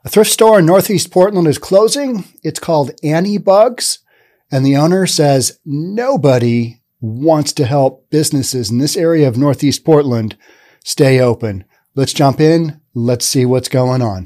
A thrift store in Northeast Portland is closing. It's called Annie Bugs, and the owner says nobody wants to help businesses in this area of Northeast Portland stay open. Let's jump in. Let's see what's going on.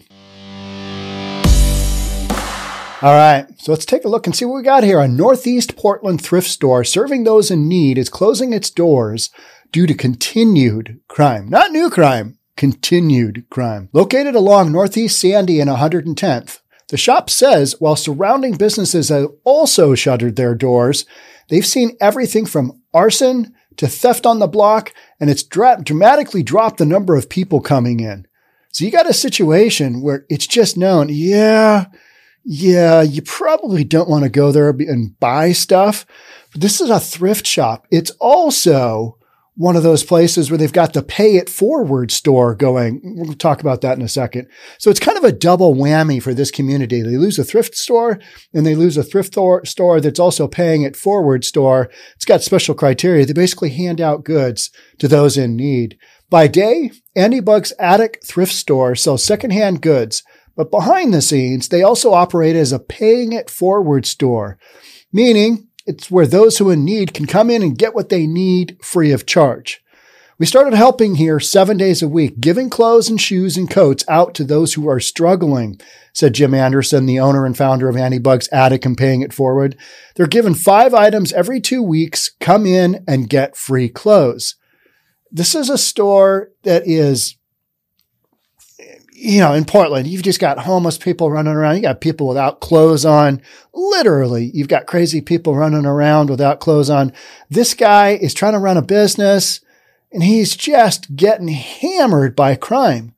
All right, so let's take a look and see what we got here. A Northeast Portland thrift store serving those in need is closing its doors due to continued crime. Not new crime. Continued crime. Located along Northeast Sandy and 110th, the shop says while surrounding businesses have also shuttered their doors, they've seen everything from arson to theft on the block, and it's dramatically dropped the number of people coming in. So you got a situation where it's just known, yeah, you probably don't want to go there and buy stuff. But this is a thrift shop. It's also one of those places where they've got the pay it forward store going. We'll talk about that in a second. So it's kind of a double whammy for this community. They lose a thrift store and they lose a thrift store that's also paying it forward store. It's got special criteria. They basically hand out goods to those in need. By day, Annie Bugs Attic Thrift Store sells secondhand goods, but behind the scenes, they also operate as a paying it forward store, meaning it's where those who are in need can come in and get what they need free of charge. We started helping here 7 days a week, giving clothes and shoes and coats out to those who are struggling, said Jim Anderson, the owner and founder of Annie Bugs Attic and Paying It Forward. They're given 5 items every 2 weeks, come in and get free clothes. This is a store that is, in Portland, you've just got homeless people running around. You got people without clothes on. Literally, you've got crazy people running around without clothes on. This guy is trying to run a business and he's just getting hammered by crime.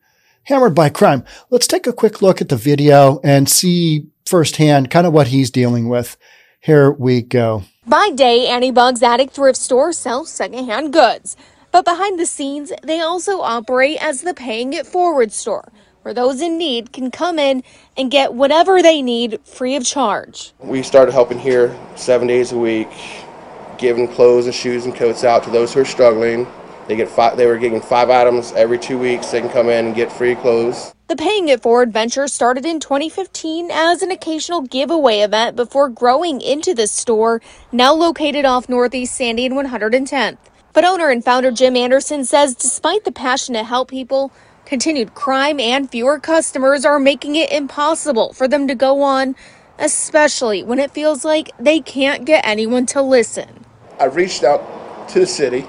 Let's take a quick look at the video and see firsthand kind of what he's dealing with. Here we go. By day, Annie Bugs Attic Thrift Store sells secondhand goods. But behind the scenes, they also operate as the Paying It Forward store, where those in need can come in and get whatever they need free of charge. We started helping here 7 days a week, giving clothes and shoes and coats out to those who are struggling. They were getting 5 items every 2 weeks. They can come in and get free clothes. The Paying It Forward venture started in 2015 as an occasional giveaway event before growing into the store, now located off Northeast Sandy and 110th. But owner and founder Jim Anderson says despite the passion to help people, continued crime and fewer customers are making it impossible for them to go on, especially when it feels like they can't get anyone to listen. I reached out to the city,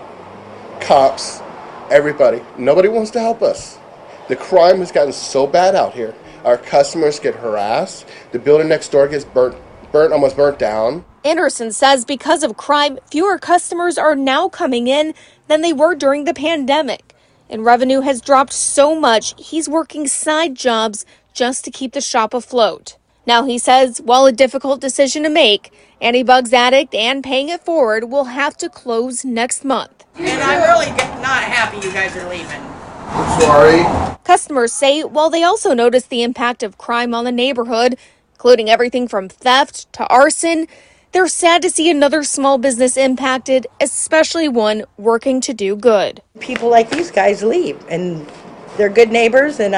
cops, everybody. Nobody wants to help us. The crime has gotten so bad out here. Our customers get harassed. The building next door gets almost burnt down. Anderson says because of crime, fewer customers are now coming in than they were during the pandemic. And revenue has dropped so much, he's working side jobs just to keep the shop afloat. Now he says, while a difficult decision to make, Annie Bugs Attic and Paying It Forward will have to close next month. And I'm really not happy you guys are leaving. I'm sorry. Customers say while they also notice the impact of crime on the neighborhood, including everything from theft to arson, they're sad to see another small business impacted, especially one working to do good. People like these guys leave, and they're good neighbors, and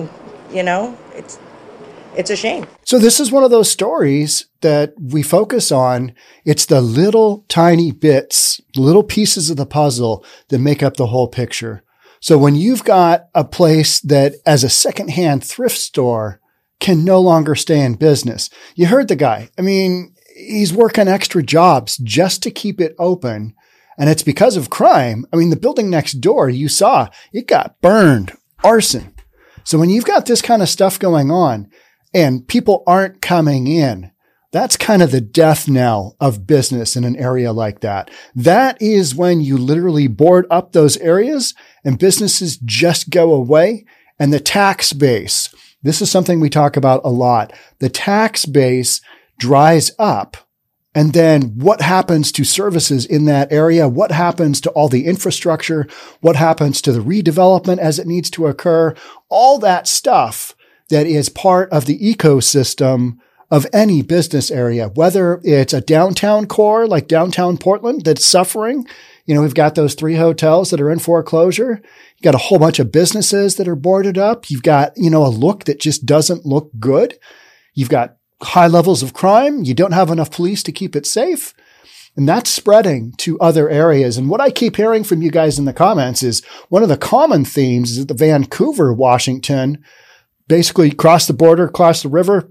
it's a shame. So this is one of those stories that we focus on. It's the little tiny bits, little pieces of the puzzle that make up the whole picture. So when you've got a place that as a secondhand thrift store can no longer stay in business, you heard the guy. He's working extra jobs just to keep it open. And it's because of crime. The building next door, you saw, it got burned, arson. So when you've got this kind of stuff going on and people aren't coming in, that's kind of the death knell of business in an area like that. That is when you literally board up those areas and businesses just go away. And the tax base, this is something we talk about a lot. The tax base dries up. And then what happens to services in that area? What happens to all the infrastructure? What happens to the redevelopment as it needs to occur? All that stuff that is part of the ecosystem of any business area, whether it's a downtown core like downtown Portland that's suffering. We've got those 3 hotels that are in foreclosure. You've got a whole bunch of businesses that are boarded up. You've got, a look that just doesn't look good. You've got high levels of crime. You don't have enough police to keep it safe. And that's spreading to other areas. And what I keep hearing from you guys in the comments is one of the common themes is that the Vancouver, Washington, basically across the border, across the river,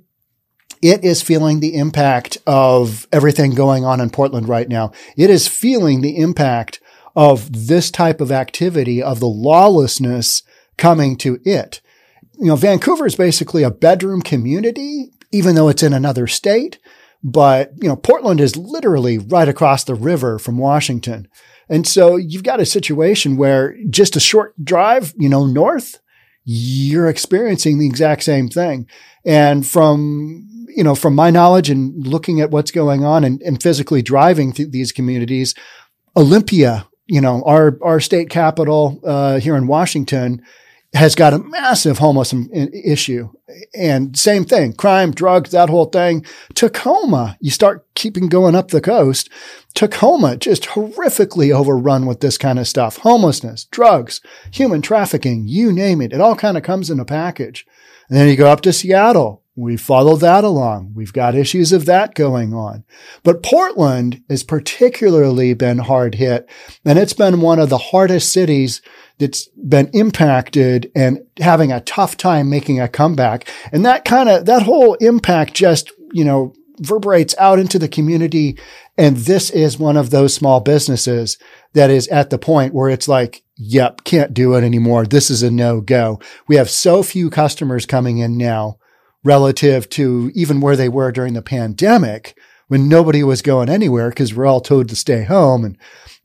it is feeling the impact of everything going on in Portland right now. It is feeling the impact of this type of activity, of the lawlessness coming to it. Vancouver is basically a bedroom community, even though it's in another state. But, Portland is literally right across the river from Washington. And so you've got a situation where just a short drive, north, you're experiencing the exact same thing. And from my knowledge and looking at what's going on and physically driving through these communities, Olympia, our state capital here in Washington, has got a massive homeless issue. And same thing, crime, drugs, that whole thing. Tacoma, you start keeping going up the coast. Tacoma just horrifically overrun with this kind of stuff. Homelessness, drugs, human trafficking, you name it. It all kind of comes in a package. And then you go up to Seattle. We follow that along. We've got issues of that going on. But Portland has particularly been hard hit, and it's been one of the hardest cities that's been impacted and having a tough time making a comeback. And that whole impact just, reverberates out into the community. And this is one of those small businesses that is at the point where it's like, yep, can't do it anymore. This is a no-go. We have so few customers coming in now relative to even where they were during the pandemic when nobody was going anywhere because we're all told to stay home and,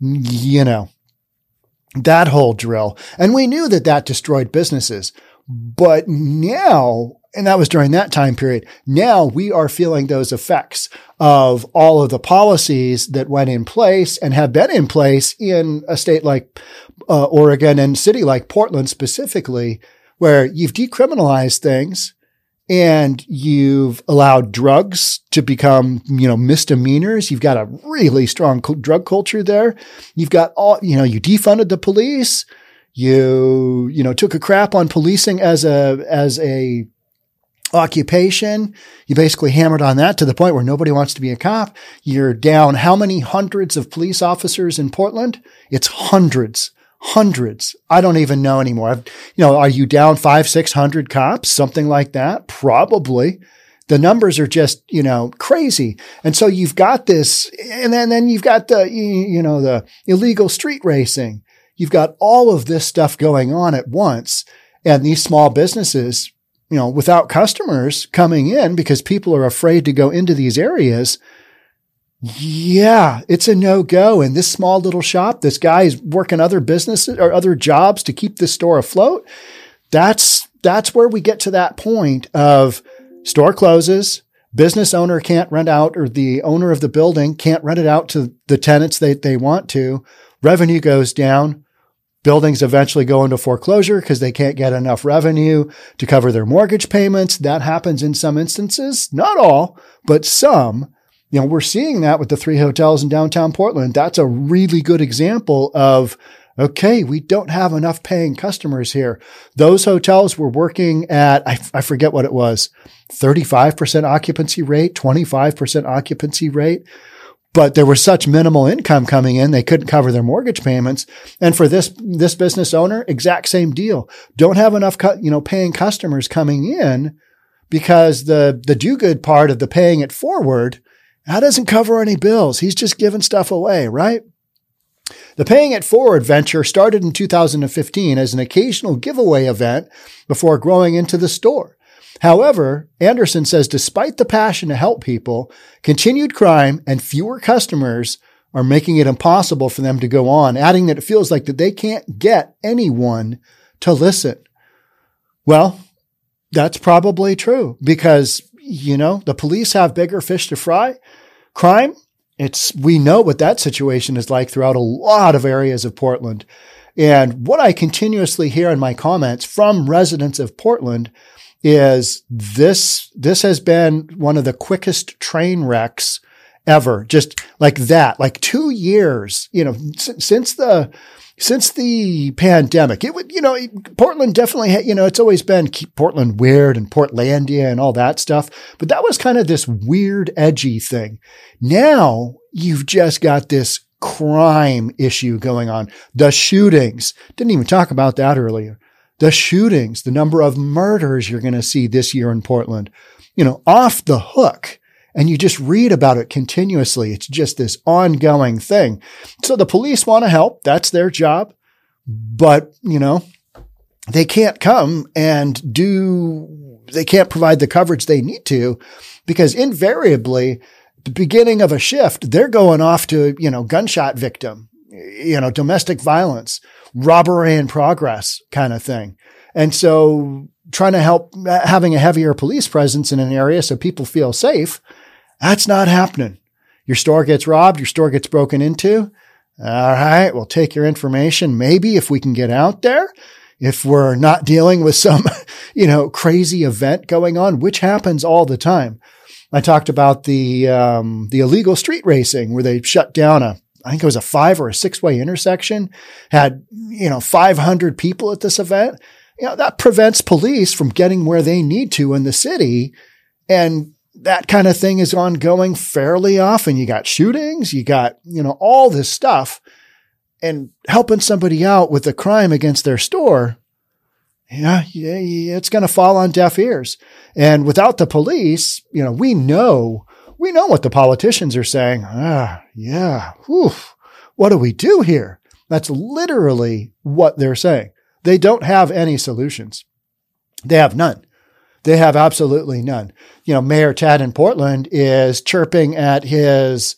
that whole drill. And we knew that destroyed businesses. But now, and that was during that time period, now we are feeling those effects of all of the policies that went in place and have been in place in a state like Oregon and city like Portland specifically, where you've decriminalized things and you've allowed drugs to become, misdemeanors. You've got a really strong drug culture there. You've got you defunded the police. You took a crap on policing as a occupation. You basically hammered on that to the point where nobody wants to be a cop. You're down how many hundreds of police officers in Portland? It's hundreds. I don't even know anymore. Are you down 500-600 cops? Something like that? Probably. The numbers are just, crazy. And so you've got this, and then you've got the illegal street racing. You've got all of this stuff going on at once. And these small businesses, without customers coming in because people are afraid to go into these areas. Yeah, it's a no-go. And this small little shop, this guy is working other businesses or other jobs to keep this store afloat. That's where we get to that point of store closes, business owner can't rent out, or the owner of the building can't rent it out to the tenants they want to. Revenue goes down. Buildings eventually go into foreclosure because they can't get enough revenue to cover their mortgage payments. That happens in some instances, not all, but some. We're seeing that with the 3 hotels in downtown Portland. That's a really good example of, okay, we don't have enough paying customers here. Those hotels were working at, I forget what it was, 35% occupancy rate, 25% occupancy rate. But there was such minimal income coming in, they couldn't cover their mortgage payments. And for this business owner, exact same deal. Don't have enough, paying customers coming in because the do-good part of the paying it forward, that doesn't cover any bills. He's just giving stuff away, right? The Paying It Forward venture started in 2015 as an occasional giveaway event before growing into the store. However, Anderson says despite the passion to help people, continued crime and fewer customers are making it impossible for them to go on, adding that it feels like that they can't get anyone to listen. Well, that's probably true because, the police have bigger fish to fry. Crime, we know what that situation is like throughout a lot of areas of Portland. And what I continuously hear in my comments from residents of Portland is this has been one of the quickest train wrecks ever. Just like that, like 2 years, since the pandemic, it would, Portland definitely had, it's always been keep Portland weird and Portlandia and all that stuff. But that was kind of this weird, edgy thing. Now you've just got this crime issue going on. The shootings. Didn't even talk about that earlier. The shootings, the number of murders you're going to see this year in Portland, off the hook. And you just read about it continuously. It's just this ongoing thing. So the police want to help. That's their job. But, they can't come and they can't provide the coverage they need to, because invariably, the beginning of a shift, they're going off to, gunshot victim, domestic violence, robbery in progress kind of thing. And so trying to help having a heavier police presence in an area so people feel safe, that's not happening. Your store gets robbed, your store gets broken into. All right, we'll take your information. Maybe if we can get out there, if we're not dealing with some, crazy event going on, which happens all the time. I talked about the illegal street racing where they shut down I think it was a 5 or a 6-way intersection, had, 500 people at this event. That prevents police from getting where they need to in the city. And that kind of thing is ongoing fairly often. You got shootings, you got, all this stuff, and helping somebody out with a crime against their store. Yeah, it's going to fall on deaf ears. And without the police, we know what the politicians are saying. What do we do here? That's literally what they're saying. They don't have any solutions. They have none. They have absolutely none. Mayor Tad in Portland is chirping at his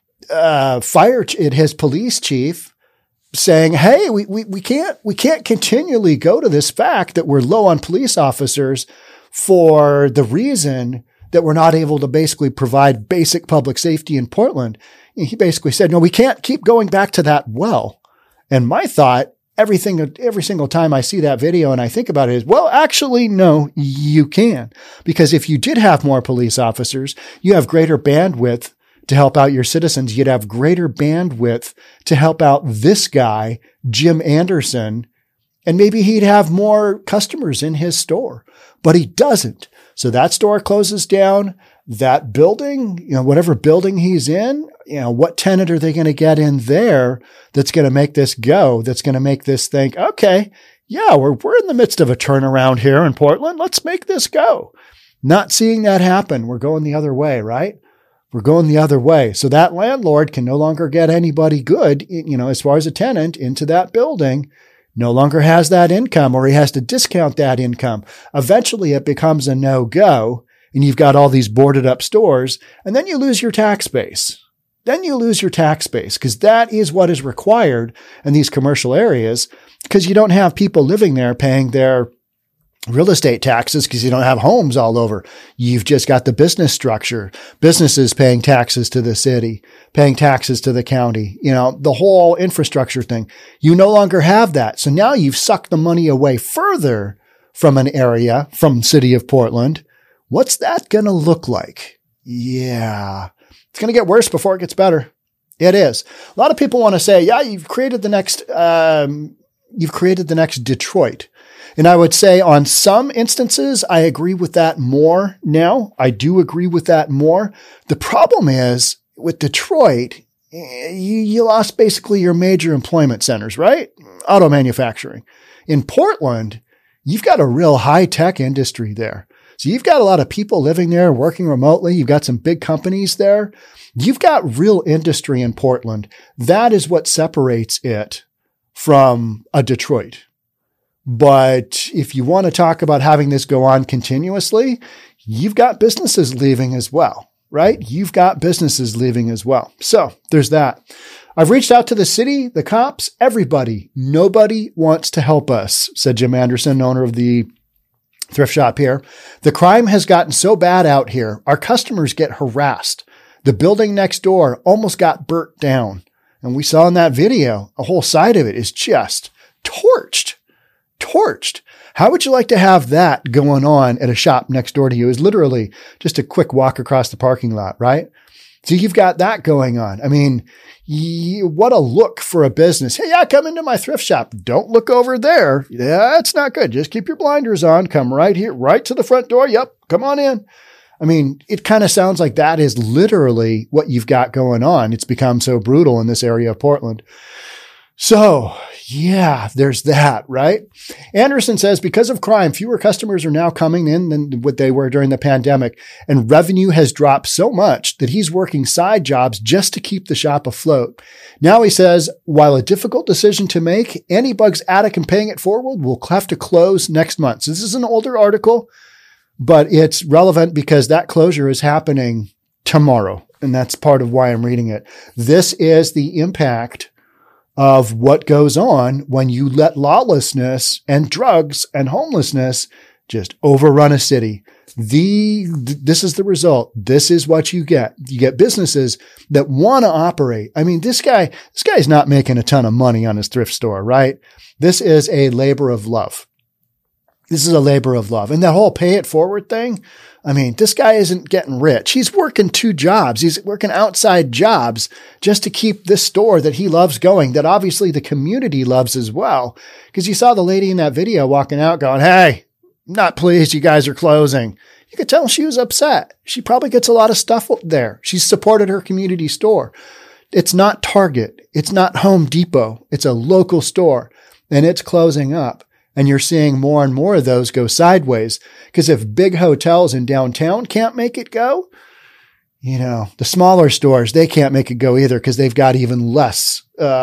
his police chief, saying, "Hey, we can't continually go to this fact that we're low on police officers for the reason that we're not able to basically provide basic public safety in Portland." He basically said, "No, we can't keep going back to that well." And my thought, every single time I see that video and I think about it is, well, actually, no, you can. Because if you did have more police officers, you have greater bandwidth to help out your citizens. You'd have greater bandwidth to help out this guy, Jim Anderson, and maybe he'd have more customers in his store, but he doesn't. So that store closes down. That building, whatever building he's in, what tenant are they going to get in there that's going to make this go, that's going to make this think, okay, yeah, we're in the midst of a turnaround here in Portland. Let's make this go. Not seeing that happen. We're going the other way, right? We're going the other way. So that landlord can no longer get anybody good, as far as a tenant into that building, no longer has that income, or he has to discount that income. Eventually it becomes a no-go, and you've got all these boarded up stores, and then you lose your tax base. Because that is what is required in these commercial areas, because you don't have people living there paying their real estate taxes because you don't have homes all over. You've just got the business structure, businesses paying taxes to the city, paying taxes to the county, the whole infrastructure thing. You no longer have that. So now you've sucked the money away further from an area, from city of Portland. What's that going to look like? Yeah, it's going to get worse before it gets better. It is. A lot of people want to say, yeah, you've created the next Detroit. And I would say on some instances, I agree with that more now. I do agree with that more. The problem is with Detroit, you lost basically your major employment centers, right? Auto manufacturing. In Portland, you've got a real high-tech industry there. So you've got a lot of people living there, working remotely. You've got some big companies there. You've got real industry in Portland. That is what separates it from a Detroit. But if you want to talk about having this go on continuously, you've got businesses leaving as well, right? You've got businesses leaving as well. So there's that. I've reached out to the city, the cops, everybody. Nobody wants to help us, said Jim Anderson, owner of the thrift shop here. The crime has gotten so bad out here. Our customers get harassed. The building next door almost got burnt down. And we saw in that video, a whole side of it is just torched. How would you like to have that going on at a shop next door to you? Is literally just a quick walk across the parking lot, right? So you've got that going on. I mean, what a look for a business. Hey, yeah, come into my thrift shop. Don't look over there. Yeah, it's not good. Just keep your blinders on. Come right here, right to the front door. Yep. Come on in. I mean, it kind of sounds like that is literally what you've got going on. It's become so brutal in this area of Portland. So yeah, there's that, right? Anderson says, because of crime, fewer customers are now coming in than what they were during the pandemic, and revenue has dropped so much that he's working side jobs just to keep the shop afloat. Now he says, while a difficult decision to make, Anybug's attic and paying it forward will have to close next month. So this is an older article, but it's relevant because that closure is happening tomorrow. And that's part of why I'm reading it. This is the impact of what goes on when you let lawlessness and drugs and homelessness just overrun a city. This is the result. This is what you get. You get businesses that want to operate. I mean, this guy's not making a ton of money on his thrift store, right? This is a labor of love. This is a labor of love. And that whole pay it forward thing, I mean, this guy isn't getting rich. He's working 2 jobs. He's working outside jobs just to keep this store that he loves going, that obviously the community loves as well. Because you saw the lady in that video walking out going, hey, not pleased you guys are closing. You could tell she was upset. She probably gets a lot of stuff there. She's supported her community store. It's not Target. It's not Home Depot. It's a local store, and it's closing up. And you're seeing more and more of those go sideways. Because if big hotels in downtown can't make it go, the smaller stores, they can't make it go either because they've got even less,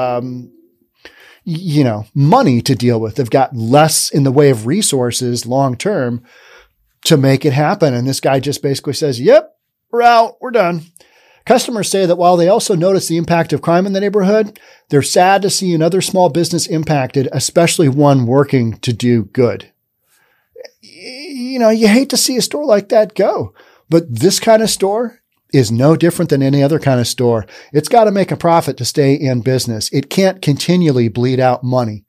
money to deal with. They've got less in the way of resources long term to make it happen. And this guy just basically says, yep, we're out. We're done. Customers say that while they also notice the impact of crime in the neighborhood, they're sad to see another small business impacted, especially one working to do good. You hate to see a store like that go, but this kind of store is no different than any other kind of store. It's got to make a profit to stay in business. It can't continually bleed out money.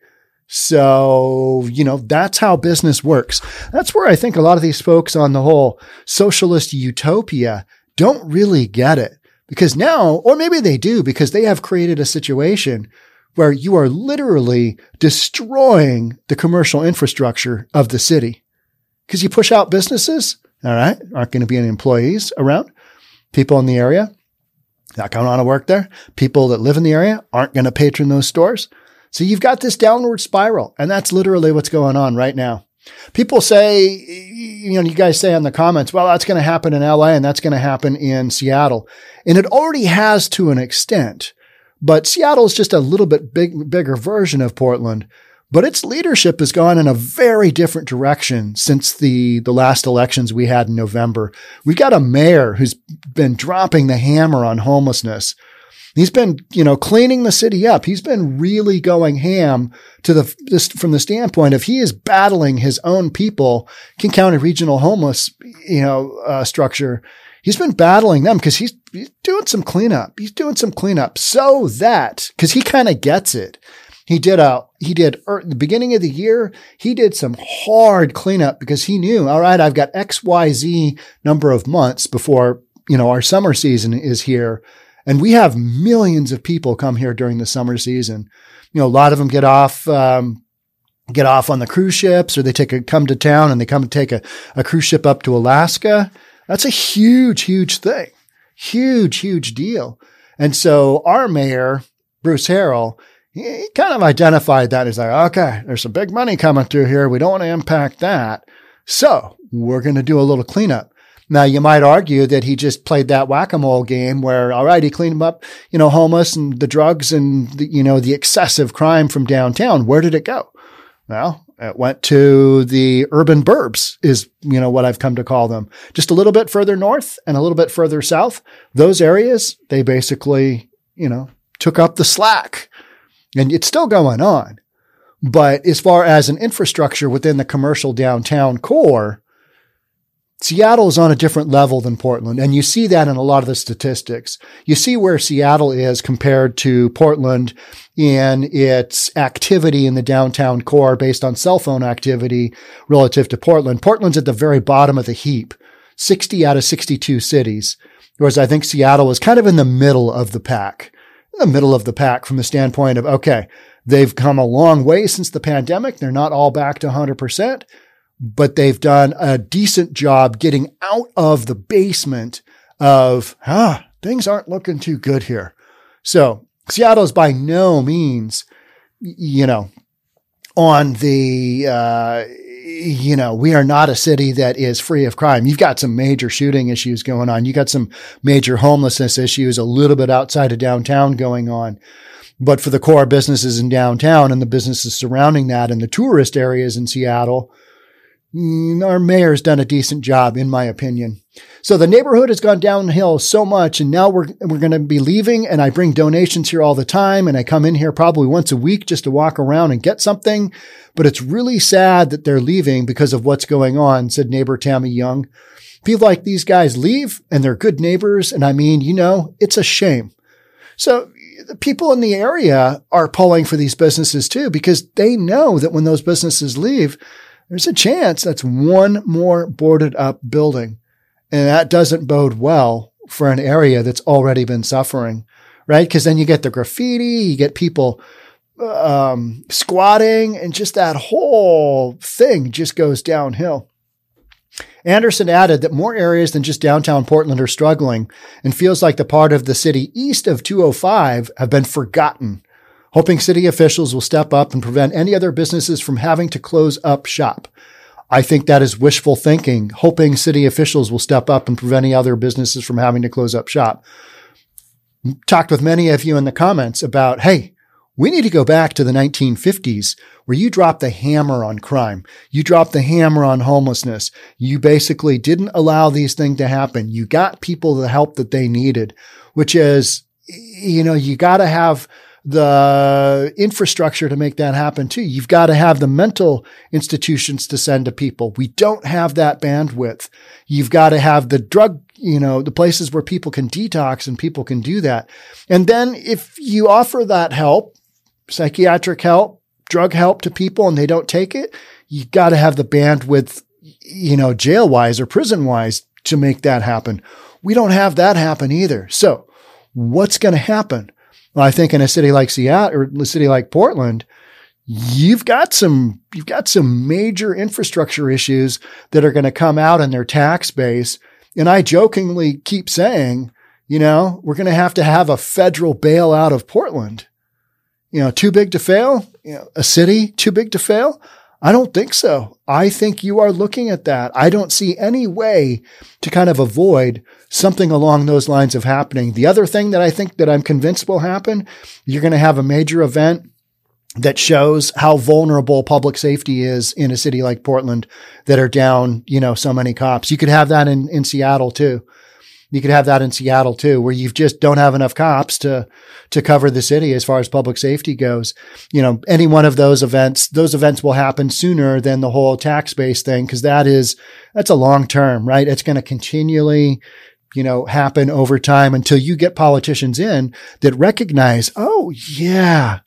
So, that's how business works. That's where I think a lot of these folks on the whole socialist utopia don't really get it. Because now, or maybe they do, because they have created a situation where you are literally destroying the commercial infrastructure of the city. Because you push out businesses, all right, aren't going to be any employees around. People in the area, not going to want to work there. People that live in the area aren't going to patron those stores. So you've got this downward spiral, and that's literally what's going on right now. People say, you guys say in the comments, well, that's going to happen in LA and that's going to happen in Seattle. And it already has to an extent, but Seattle is just a little bit bigger version of Portland, but its leadership has gone in a very different direction since the last elections we had in November. We've got a mayor who's been dropping the hammer on homelessness. He's been, cleaning the city up. He's been really going ham from the standpoint of he is battling his own people, King County Regional Homeless, structure. He's been battling them because he's doing some cleanup. He's doing some cleanup so that, because he kind of gets it. At the beginning of the year, he did some hard cleanup because he knew, all right, I've got XYZ number of months before, our summer season is here. And we have millions of people come here during the summer season. A lot of them get off on the cruise ships, or they come to town and they come to take a cruise ship up to Alaska. That's a huge, huge thing. Huge, huge deal. And so our mayor, Bruce Harrell, he kind of identified that as like, okay, there's some big money coming through here. We don't want to impact that. So we're going to do a little cleanup. Now, you might argue that he just played that whack-a-mole game where, all right, he cleaned them up, homeless and the drugs and the excessive crime from downtown. Where did it go? Well, it went to the urban burbs is, what I've come to call them. Just a little bit further north and a little bit further south. Those areas, they basically, took up the slack, and it's still going on. But as far as an infrastructure within the commercial downtown core, Seattle is on a different level than Portland, and you see that in a lot of the statistics. You see where Seattle is compared to Portland in its activity in the downtown core based on cell phone activity relative to Portland. Portland's at the very bottom of the heap, 60 out of 62 cities, whereas I think Seattle is kind of in the middle of the pack. In the middle of the pack from the standpoint of, okay, they've come a long way since the pandemic. They're not all back to 100%. But they've done a decent job getting out of the basement of, things aren't looking too good here. So Seattle is by no means, on the, we are not a city that is free of crime. You've got some major shooting issues going on. You got some major homelessness issues a little bit outside of downtown going on. But for the core businesses in downtown and the businesses surrounding that and the tourist areas in Seattle, our mayor's done a decent job, in my opinion. So the neighborhood has gone downhill so much, and now we're going to be leaving, and I bring donations here all the time, and I come in here probably once a week just to walk around and get something. But it's really sad that they're leaving because of what's going on, said neighbor Tammy Young. People like these guys leave, and they're good neighbors, and I mean, it's a shame. So the people in the area are pulling for these businesses too, because they know that when those businesses leave, there's a chance that's one more boarded up building. And that doesn't bode well for an area that's already been suffering, right? Because then you get the graffiti, you get people squatting, and just that whole thing just goes downhill. Anderson added that more areas than just downtown Portland are struggling and feels like the part of the city east of 205 have been forgotten, hoping city officials will step up and prevent any other businesses from having to close up shop. I think that is wishful thinking, hoping city officials will step up and prevent any other businesses from having to close up shop. Talked with many of you in the comments about, hey, we need to go back to the 1950s where you dropped the hammer on crime. You dropped the hammer on homelessness. You basically didn't allow these things to happen. You got people the help that they needed, which is, you got to have the infrastructure to make that happen too. You've got to have the mental institutions to send to people. We don't have that bandwidth. You've got to have the drug, the places where people can detox and people can do that. And then if you offer that help, psychiatric help, drug help to people and they don't take it, you got to have the bandwidth, jail wise or prison wise to make that happen. We don't have that happen either. So what's going to happen? Well, I think in a city like Seattle or a city like Portland, you've got some major infrastructure issues that are going to come out in their tax base. And I jokingly keep saying, we're going to have a federal bailout of Portland. Too big to fail? A city too big to fail? I don't think so. I think you are looking at that. I don't see any way to kind of avoid something along those lines of happening. The other thing that I think that I'm convinced will happen, you're going to have a major event that shows how vulnerable public safety is in a city like Portland that are down, so many cops. You could have that in Seattle too. You could have that in Seattle too, where you just don't have enough cops to cover the city as far as public safety goes. Any one of those events will happen sooner than the whole tax base thing, because that's a long term, right? It's going to continually, happen over time until you get politicians in that recognize, oh yeah,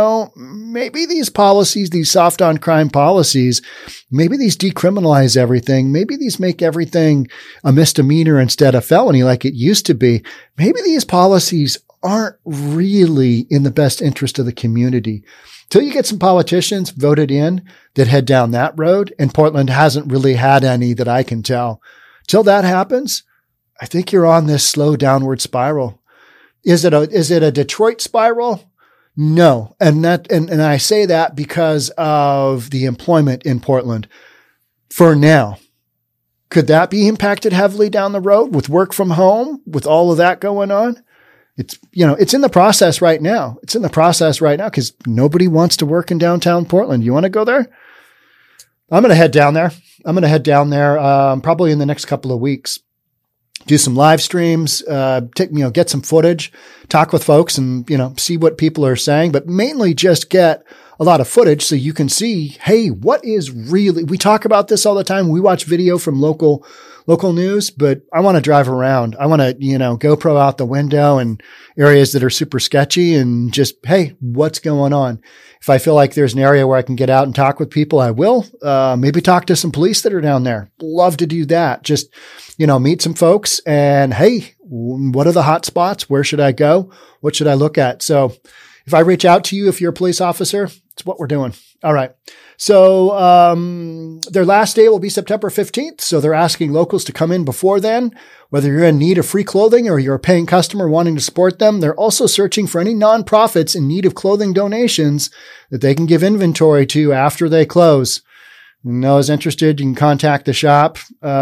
maybe these policies, these soft on crime policies, maybe these decriminalize everything. Maybe these make everything a misdemeanor instead of felony like it used to be. Maybe these policies aren't really in the best interest of the community. Till you get some politicians voted in that head down that road, and Portland hasn't really had any that I can tell. Till that happens, I think you're on this slow downward spiral. Is it a Detroit spiral? No. And I say that because of the employment in Portland for now. Could that be impacted heavily down the road with work from home, with all of that going on? It's in the process right now. It's in the process right now because nobody wants to work in downtown Portland. You want to go there? I'm going to head down there. Probably in the next couple of weeks. Do some live streams, get some footage, talk with folks and, see what people are saying, but mainly just get a lot of footage so you can see, hey, what is really, we talk about this all the time. We watch video from local local news, but I want to drive around. I want to, GoPro out the window and areas that are super sketchy and just, hey, what's going on? If I feel like there's an area where I can get out and talk with people, I will. Maybe talk to some police that are down there. Love to do that. Just, meet some folks and, hey, what are the hot spots? Where should I go? What should I look at? So if I reach out to you, if you're a police officer, it's what we're doing. All right. So their last day will be September 15th. So they're asking locals to come in before then, whether you're in need of free clothing or you're a paying customer wanting to support them. They're also searching for any nonprofits in need of clothing donations that they can give inventory to after they close. Those interested, you can contact the shop.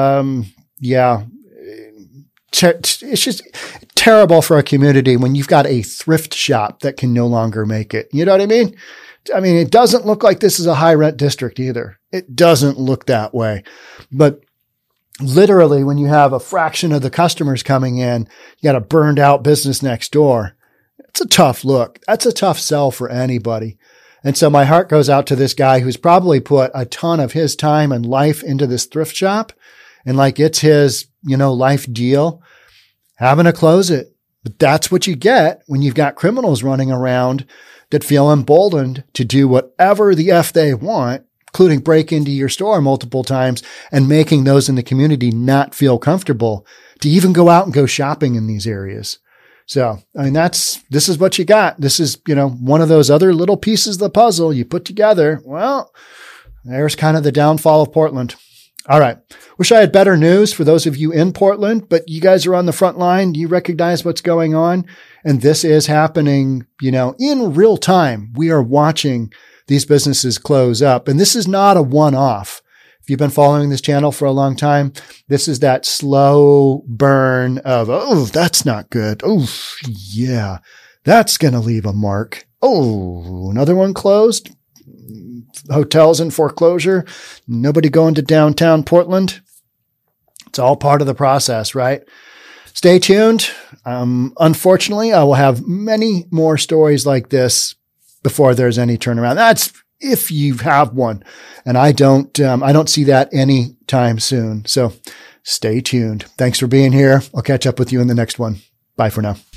It's just terrible for a community when you've got a thrift shop that can no longer make it. You know what I mean? It doesn't look like this is a high rent district either. It doesn't look that way. But literally, when you have a fraction of the customers coming in, you got a burned out business next door. It's a tough look. That's a tough sell for anybody. And so my heart goes out to this guy who's probably put a ton of his time and life into this thrift shop. And it's his, life deal, having to close it. But that's what you get when you've got criminals running around that feel emboldened to do whatever the F they want, including break into your store multiple times and making those in the community not feel comfortable to even go out and go shopping in these areas. So, this is what you got. This is, one of those other little pieces of the puzzle you put together. Well, there's kind of the downfall of Portland. All right. Wish I had better news for those of you in Portland, but you guys are on the front line. You recognize what's going on. And this is happening, in real time. We are watching these businesses close up. And this is not a one-off. If you've been following this channel for a long time, this is that slow burn of, oh, that's not good. Oh, yeah, that's going to leave a mark. Oh, another one closed. Hotels in foreclosure. Nobody going to downtown Portland. It's all part of the process, right? Stay tuned. Unfortunately, I will have many more stories like this before there's any turnaround. That's if you have one. And I don't see that anytime soon. So stay tuned. Thanks for being here. I'll catch up with you in the next one. Bye for now.